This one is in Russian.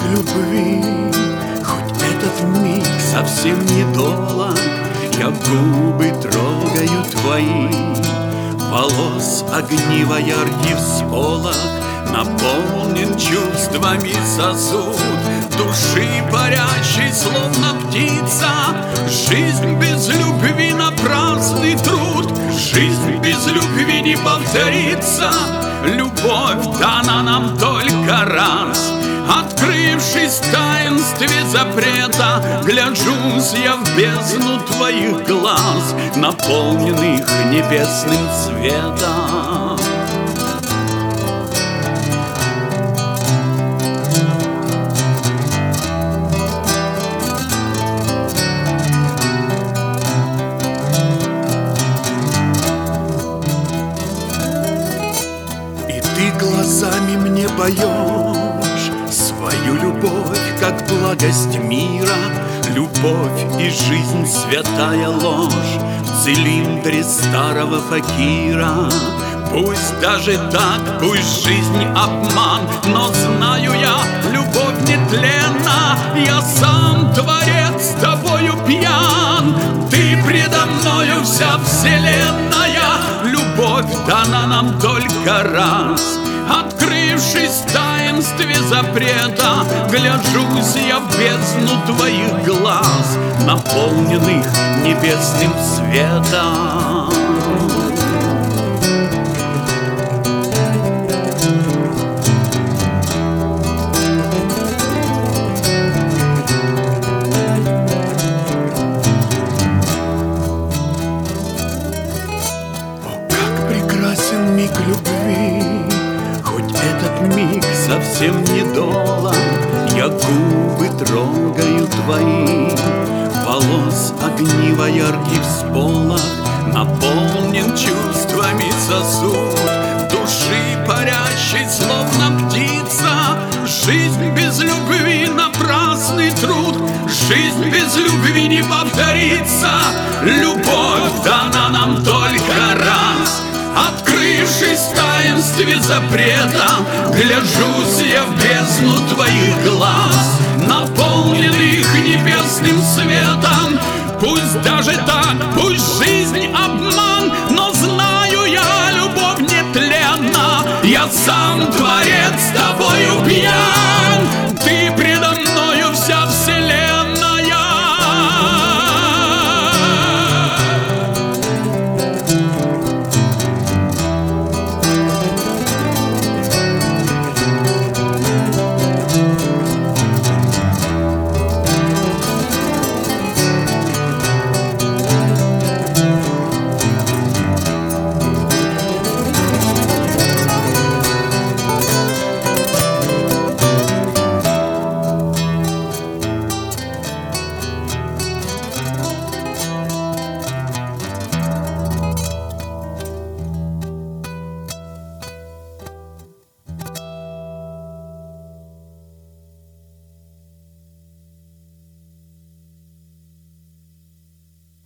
любви, хоть этот миг совсем недолг, я губы трогаю твои, волос огниво яркий всполох наполнен чувствами сосуд души парящей, словно птица. Жизнь без любви — напрасный труд, жизнь без любви не повторится. Любовь дана нам только раз, открывшись в таинстве запрета, гляжусь я в бездну твоих глаз, наполненных небесным светом. Ты глазами мне поешь свою любовь, как благость мира, любовь и жизнь, святая ложь в цилиндре старого факира. Пусть даже так, пусть жизнь обман, но знаю я, любовь нетленна. Я сам творец, с тобою пьян, ты предо мною вся вселенная. Любовь дана нам только раз, открывшись в таинстве запрета, гляжусь я в бездну твоих глаз, наполненных небесным светом. Миг любви, хоть этот миг совсем недолг, я губы трогаю твои, волос огниво яркий всполох наполнен чувствами сосуд души парящей, словно птица. Жизнь без любви — напрасный труд, жизнь без любви не повторится. Любовь дана нам только раз, открывшись в таинстве запрета, гляжусь я в бездну твоих глаз, наполненных небесным светом. Пусть даже так, пусть жизнь обман, но знаю я, любовь нетленна. Я сам творец, с тобою пьян.